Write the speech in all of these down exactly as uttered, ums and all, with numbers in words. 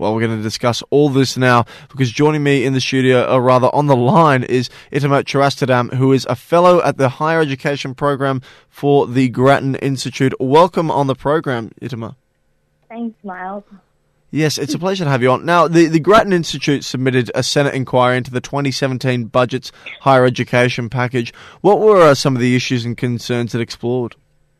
Well, we're going to discuss all this now because joining me in the studio, or rather on the line, is Itama Chirastadam, who is a fellow at the Higher Education Program for the Grattan Institute. Welcome on the program, Itama. Thanks, Miles. Yes, it's a pleasure to have you on. Now, the, the Grattan Institute submitted a Senate inquiry into the twenty seventeen budget's higher education package. What were uh, some of the issues and concerns it explored?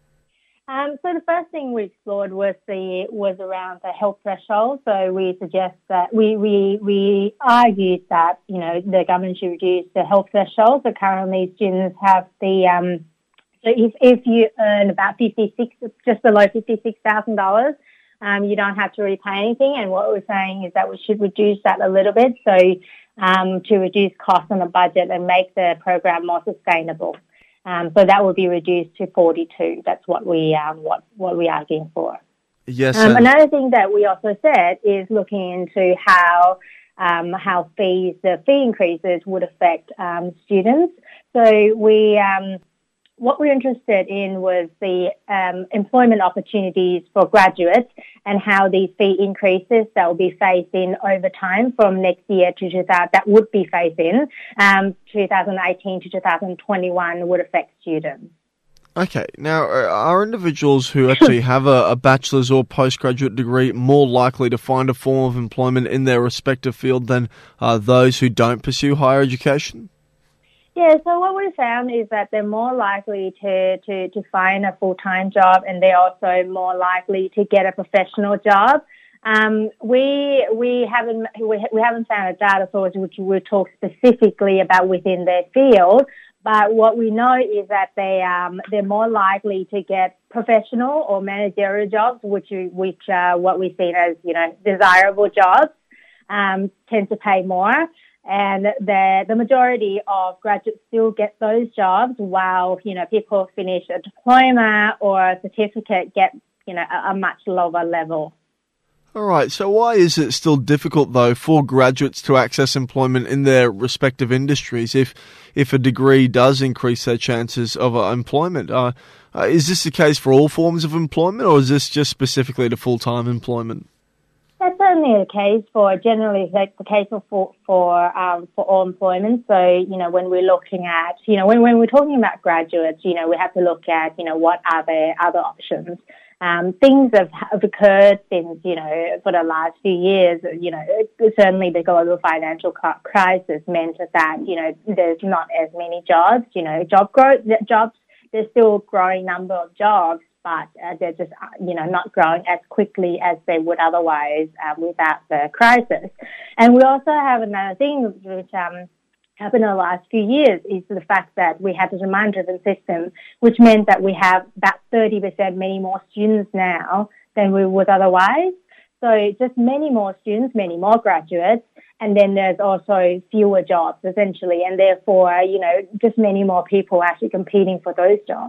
Um, so the first thing we explored was the was around the health threshold. So we suggest that we we we argued that you know the government should reduce the health threshold. So currently, students have the um, so if if you earn about fifty six, just below fifty six thousand dollars. Um, you don't have to repay anything, and what we're saying is that we should reduce that a little bit, so um, to reduce costs on the budget and make the program more sustainable. Um, so that will be reduced to forty-two. That's what we um, what what we're arguing for. Yes. Um, another thing that we also said is looking into how um, how fees the fee increases would affect um, students. So we. Um, What we're interested in was the um, employment opportunities for graduates and how these fee increases that will be phased in over time from next year to two thousand, that would be phased in um, twenty eighteen to twenty twenty-one would affect students. Okay, now are individuals who actually have a, a bachelor's or postgraduate degree more likely to find a form of employment in their respective field than uh, those who don't pursue higher education? Yeah, so what we found is that they're more likely to, to, to find a full-time job, and they're also more likely to get a professional job. Um, we we haven't we, we haven't found a data source which would talk specifically about within their field, but what we know is that they um they're more likely to get professional or managerial jobs, which which are what we see as you know desirable jobs, um, tend to pay more. And the the majority of graduates still get those jobs, while you know people finish a diploma or a certificate get you know a, a much lower level. All right. So why is it still difficult though for graduates to access employment in their respective industries if if a degree does increase their chances of uh, employment? Uh, uh, is this the case for all forms of employment, or is this just specifically to full time employment? That's certainly the case for generally like the case for for um, for all employment. So you know when we're looking at you know when when we're talking about graduates, you know we have to look at you know what are the other options. Um, things have, have occurred since you know for the last few years. You know certainly the global financial crisis meant that you know there's not as many jobs. You know job growth jobs there's still a growing number of jobs. But uh, they're just, you know, not growing as quickly as they would otherwise uh, without the crisis. And we also have another thing which um, happened in the last few years is the fact that we had a demand-driven system, which meant that we have about thirty percent many more students now than we would otherwise. So just many more students, many more graduates, and then there's also fewer jobs, essentially, and therefore, you know, just many more people actually competing for those jobs.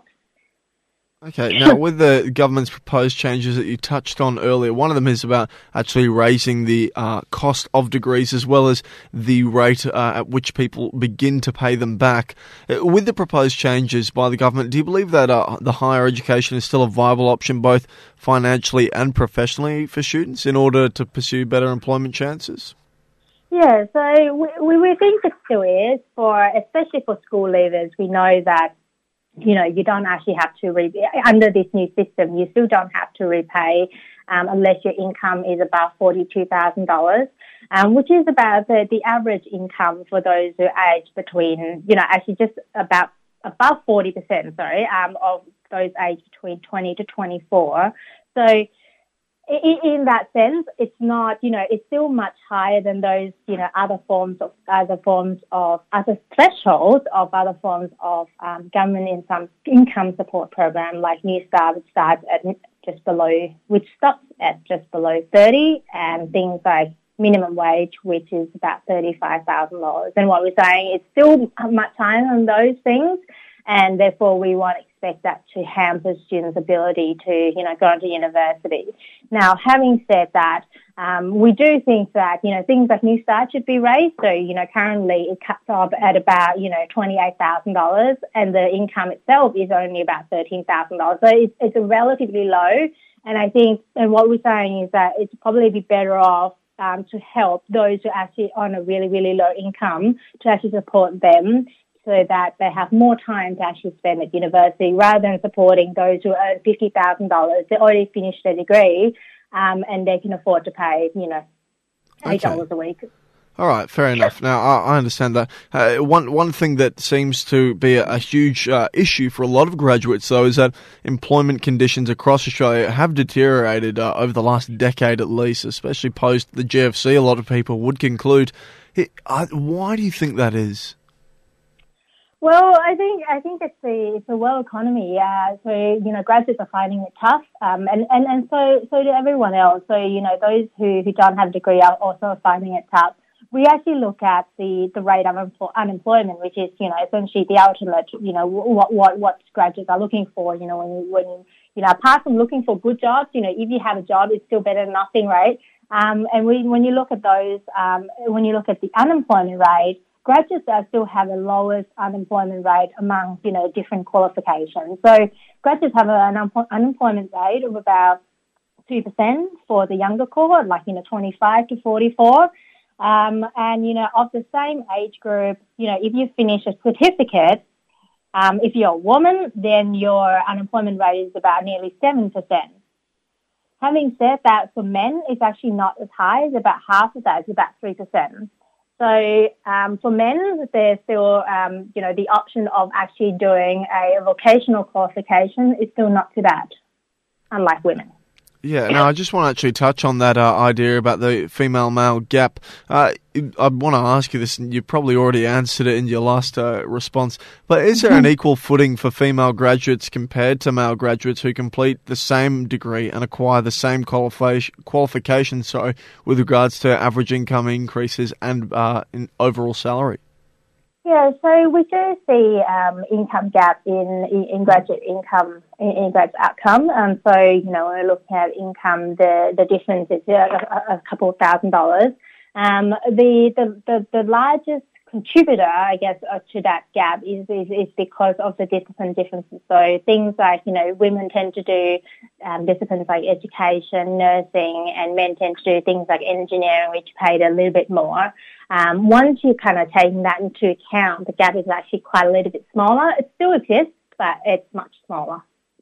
Okay, now with the government's proposed changes that you touched on earlier, one of them is about actually raising the uh, cost of degrees as well as the rate uh, at which people begin to pay them back. Uh, with the proposed changes by the government, do you believe that uh, the higher education is still a viable option both financially and professionally for students in order to pursue better employment chances? Yeah, so we, we think it still is, for especially for school leavers. We know that you know, you don't actually have to, re- under this new system, you still don't have to repay um, unless your income is above forty-two thousand dollars, um, which is about the, the average income for those who age between, you know, actually just about above forty percent, sorry, um, of those aged between twenty to twenty-four. So in, in that sense, it's not, you know, it's still much higher than those, you know, other forms of, other forms of, other thresholds of other forms of um, government income, income support program like New Start, which starts at just below, which stops at just below thirty, and things like minimum wage, which is about thirty-five thousand dollars. And what we're saying is still much higher than those things, and therefore we won't expect that to hamper students' ability to, you know, go into university. Now, having said that, um, we do think that, you know, things like New Start should be raised. So, you know, currently it cuts off at about, you know, twenty-eight thousand dollars, and the income itself is only about thirteen thousand dollars. So it's, it's a relatively low. And I think, and what we're saying is that it's probably be better off um, to help those who are actually on a really, really low income to actually support them so that they have more time to actually spend at university rather than supporting those who earn fifty thousand dollars. They already finished their degree um, and they can afford to pay, you know, eight dollars okay. a week. All right, fair enough. Now, I, I understand that. Uh, one one thing that seems to be a, a huge uh, issue for a lot of graduates, though, is that employment conditions across Australia have deteriorated uh, over the last decade at least, especially post the G F C. A lot of people would conclude. It, uh, why do you think that is? Well, I think I think it's the it's a world economy. Uh, so you know, graduates are finding it tough, um, and, and and so so do everyone else. So you know, those who, who don't have a degree are also finding it tough. We actually look at the, the rate of unemployment, which is, you know, essentially the ultimate, you know, what what what graduates are looking for. You know, when when you know, apart from looking for good jobs, you know, if you have a job, it's still better than nothing, right? Um, and we, when you look at those, um, when you look at the unemployment rate, graduates are still have the lowest unemployment rate among, you know, different qualifications. So graduates have an unemployment rate of about two percent for the younger cohort, like, you know, twenty-five to forty-four. Um, and, you know, of the same age group, you know, if you finish a certificate, um, if you're a woman, then your unemployment rate is about nearly seven percent. Having said that, for men, it's actually not as high. It's about half of that. It's about three percent. So um, for men, there's still, um, you know, the option of actually doing a vocational qualification is still not too bad, unlike women. Yeah, no, I just want to actually touch on that uh, idea about the female-male gap. Uh, I want to ask you this, and you probably already answered it in your last uh, response, but is there an equal footing for female graduates compared to male graduates who complete the same degree and acquire the same qualifi- qualifications sorry, with regards to average income increases and uh, in overall salary? Yeah, so we do see um, income gap in, in, in graduate income, in, in graduate outcome. Um, so, you know, when we're looking at income, the, the difference is a, a, a couple of thousand dollars. Um, the, the, the, the largest contributor, I guess, uh, to that gap is, is, is because of the discipline differences. So things like, you know, women tend to do um, disciplines like education, nursing, and men tend to do things like engineering, which paid a little bit more. Um, once you kind of taking that into account, the gap is actually quite a little bit smaller. It still exists, but it's much smaller.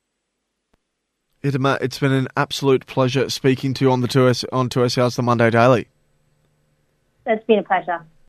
Idema, it's been an absolute pleasure speaking to you on the two S, on two S L's The Monday Daily. It's been a pleasure.